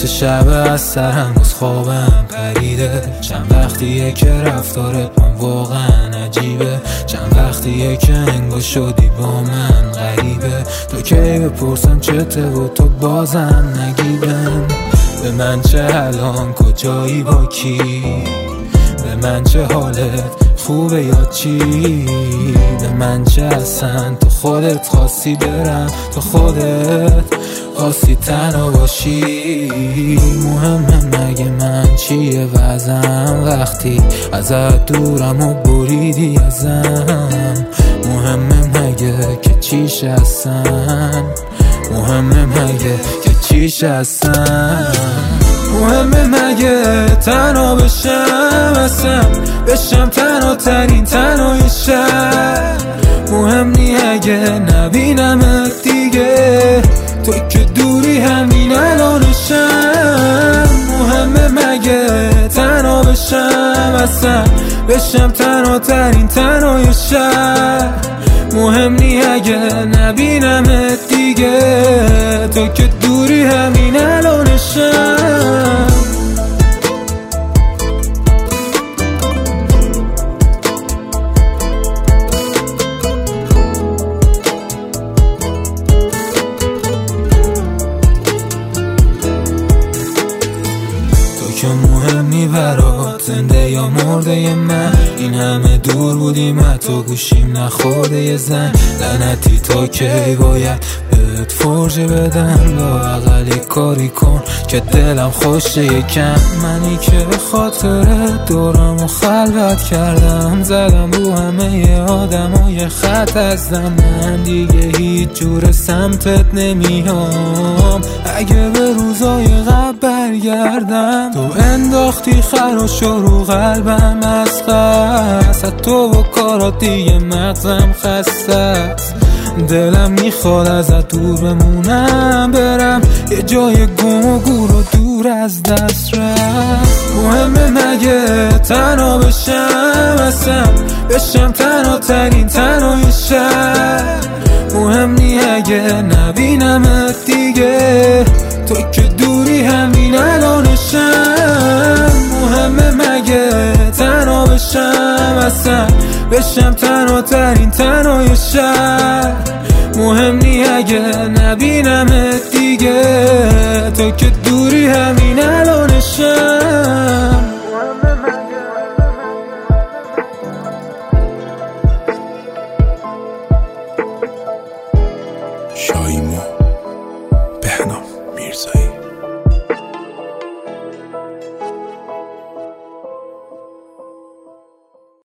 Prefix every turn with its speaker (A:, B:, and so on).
A: نصف شب از سرم از خوابم پریده. چند وقتیه که رفتارت من واقعا عجیبه. چند وقتیه که انگار شدی با من غریبه. تو کی بپرسم چته و تو بازم نگیبم. به من چه الان کجایی با کی؟ به من چه حالت خوبه یا چی؟ به من چه اصلا تو خودت خواستی برم، تو خودت خواستی تنها باشی. مهمه مگه من چیه وضعم وقتی ازت دورم و بریدی ازم؟ مهمه مگه که چیش هستن؟ مهمه مگه که چیش هستن؟ مهمه مگه تنها بشم تنها ترین تنهای شهر؟ مهم نی اگه نبینمت دیگه، تو که دوری همین الانشم. مهمه مگه تنها بشم تنها ترین تنهای شهر؟ مهم نی اگه نبینمت دیگه، تو که دوری همین الانشم. که مهم نی برات زنده یا مرده من. این همه دور بودیم حتی گوشیم نخورده یه زن. لعنتی تا کی باید بهت فرجه بدم؟ لااقل کاری کن که دلم خوشه یکم. منی که به خاطر دورم و خلوت کردم، زدم رو همه آدم و یه خط از من. دیگه هیچ جور سمتت نمیام اگه به روزای قبل برگردم. تو انداختی خراش رو قلبم از خست، تو و کارات دیگه مغزم خسته است. دلم میخواد ازت دور بمونم، برم یه جای گم و گور و دور از دست رفت. مهمه مگه تنها بشم تنها ترین تنهای شهر؟ مهم نی اگه نبینمت دیگه، تو که دوری همین الانشم. مهمه مگه تنها بشم تنها ترین تنهای شهر؟ مهم نی اگه نبینمت دیگه، تو که دوری همین الانشم.